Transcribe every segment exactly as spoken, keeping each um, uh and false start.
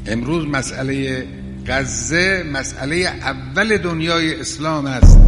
امروز مسئله غزه مسئله اول دنیای اسلام است.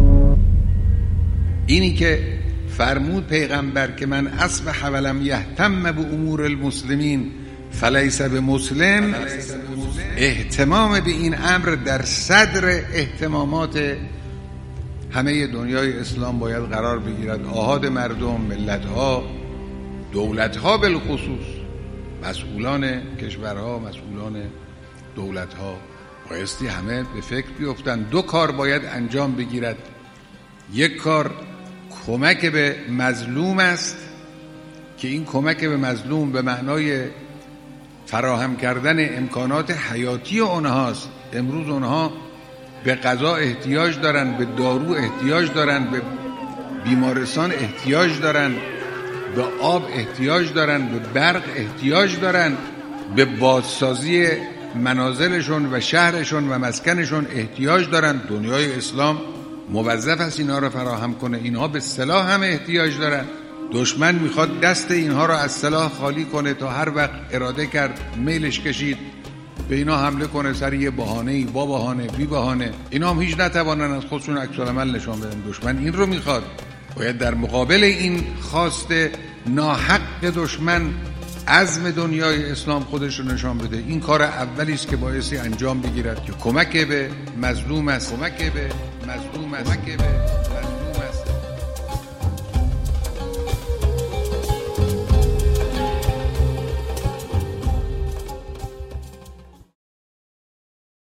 اینی که فرمود پیغمبر که من اصبح ولم یهتم به امور المسلمین فلیس به مسلم، اهتمام به این امر در صدر اهتمامات همه دنیای اسلام باید قرار بگیرد. آحاد مردم، ملت‌ها، دولت‌ها بالخصوص، مسئولان کشورها، مسئولان دولت‌ها بایستی همه به فکر بیفتن. دو کار باید انجام بگیرد. یک کار کمک به مظلوم است که این کمک به مظلوم به معنای فراهم کردن امکانات حیاتی اونهاست. امروز اونها به غذا احتیاج دارن، به دارو احتیاج دارن، به بیمارستان احتیاج دارن، به آب احتیاج دارن، به برق احتیاج دارن، به بازسازی منازلشون و شهرشون و مسکنشون احتیاج دارن. دنیای اسلام موظف است اینها را فراهم کنه. اینها به سلاح هم احتیاج دارن. دشمن میخواد دست اینها را از سلاح خالی کنه تا هر وقت اراده کرد، میلش کشید، به اینا حمله کنه سر یه بهانه‌ای، با بهانه، بی بهانه. اینا هم هیچ نتوانن از خودشون عکس العمل نشان بدن. دشمن این رو میخواد. باید در مقابل این خواست ناحق دشمن عزم دنیای اسلام خودش رو نشان بده. این کار اولی است که بایستی انجام بگیرد که کمک به مظلوم است. کمک به مظلوم است. کمک به مظلوم